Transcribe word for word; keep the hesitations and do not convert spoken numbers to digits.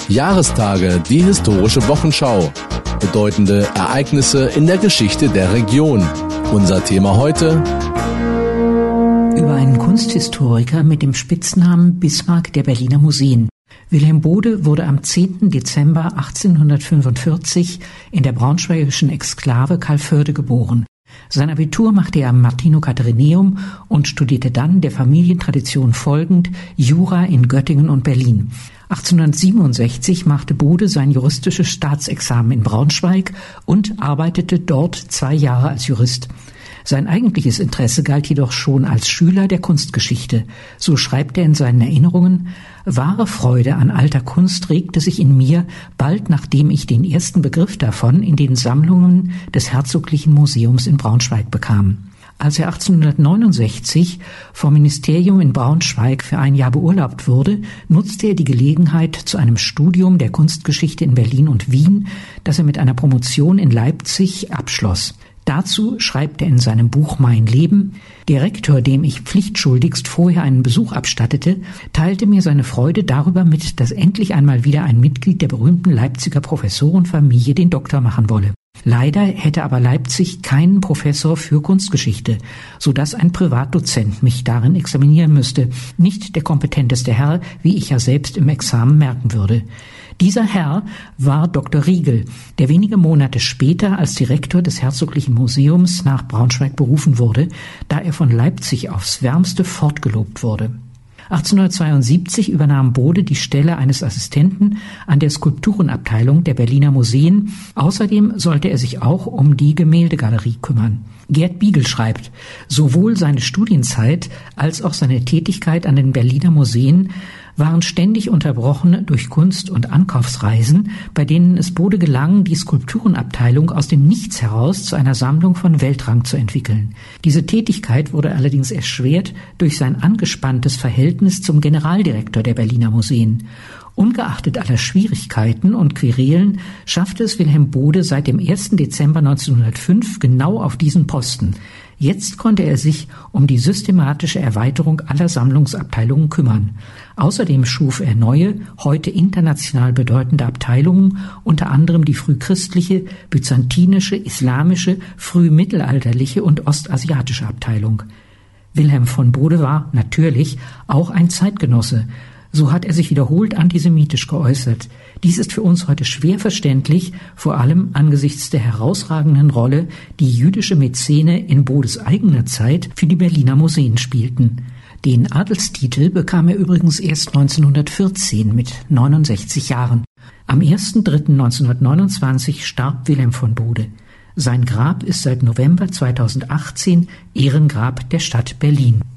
Jahrestage, die historische Wochenschau. Bedeutende Ereignisse in der Geschichte der Region. Unser Thema heute: Über einen Kunsthistoriker mit dem Spitznamen Bismarck der Berliner Museen. Wilhelm Bode wurde am zehnten Dezember achtzehnhundertfünfundvierzig in der braunschweigischen Exklave Calvörde geboren. Sein Abitur machte er am Martino-Katharineum und studierte dann, der Familientradition folgend, Jura in Göttingen und Berlin. achtzehnhundertsiebenundsechzig machte Bode sein juristisches Staatsexamen in Braunschweig und arbeitete dort zwei Jahre als Jurist. Sein eigentliches Interesse galt jedoch schon als Schüler der Kunstgeschichte. So schreibt er in seinen Erinnerungen: Wahre Freude an alter Kunst regte sich in mir, bald nachdem ich den ersten Begriff davon in den Sammlungen des Herzoglichen Museums in Braunschweig bekam. Als er achtzehnhundertneunundsechzig vom Ministerium in Braunschweig für ein Jahr beurlaubt wurde, nutzte er die Gelegenheit zu einem Studium der Kunstgeschichte in Berlin und Wien, das er mit einer Promotion in Leipzig abschloss. Dazu schreibt er in seinem Buch Mein Leben: Der Rektor, dem ich pflichtschuldigst vorher einen Besuch abstattete, teilte mir seine Freude darüber mit, dass endlich einmal wieder ein Mitglied der berühmten Leipziger Professorenfamilie den Doktor machen wolle. Leider hätte aber Leipzig keinen Professor für Kunstgeschichte, so dass ein Privatdozent mich darin examinieren müsste, nicht der kompetenteste Herr, wie ich ja selbst im Examen merken würde. Dieser Herr war Doktor Riegel, der wenige Monate später als Direktor des Herzoglichen Museums nach Braunschweig berufen wurde, da er von Leipzig aufs Wärmste fortgelobt wurde. achtzehnhundertzweiundsiebzig übernahm Bode die Stelle eines Assistenten an der Skulpturenabteilung der Berliner Museen. Außerdem sollte er sich auch um die Gemäldegalerie kümmern. Gerd Biegel schreibt: Sowohl seine Studienzeit als auch seine Tätigkeit an den Berliner Museen waren ständig unterbrochen durch Kunst- und Ankaufsreisen, bei denen es Bode gelang, die Skulpturenabteilung aus dem Nichts heraus zu einer Sammlung von Weltrang zu entwickeln. Diese Tätigkeit wurde allerdings erschwert durch sein angespanntes Verhältnis zum Generaldirektor der Berliner Museen. Ungeachtet aller Schwierigkeiten und Querelen schaffte es Wilhelm Bode seit dem ersten Dezember neunzehnhundertfünf genau auf diesen Posten. Jetzt konnte er sich um die systematische Erweiterung aller Sammlungsabteilungen kümmern. Außerdem schuf er neue, heute international bedeutende Abteilungen, unter anderem die frühchristliche, byzantinische, islamische, frühmittelalterliche und ostasiatische Abteilung. Wilhelm von Bode war natürlich auch ein Zeitgenosse. So hat er sich wiederholt antisemitisch geäußert. Dies ist für uns heute schwer verständlich, vor allem angesichts der herausragenden Rolle, die jüdische Mäzene in Bodes eigener Zeit für die Berliner Museen spielten. Den Adelstitel bekam er übrigens erst neunzehnhundertvierzehn mit neunundsechzig Jahren. Am ersten dritten neunzehnhundertneunundzwanzig starb Wilhelm von Bode. Sein Grab ist seit November zweitausendachtzehn Ehrengrab der Stadt Berlin.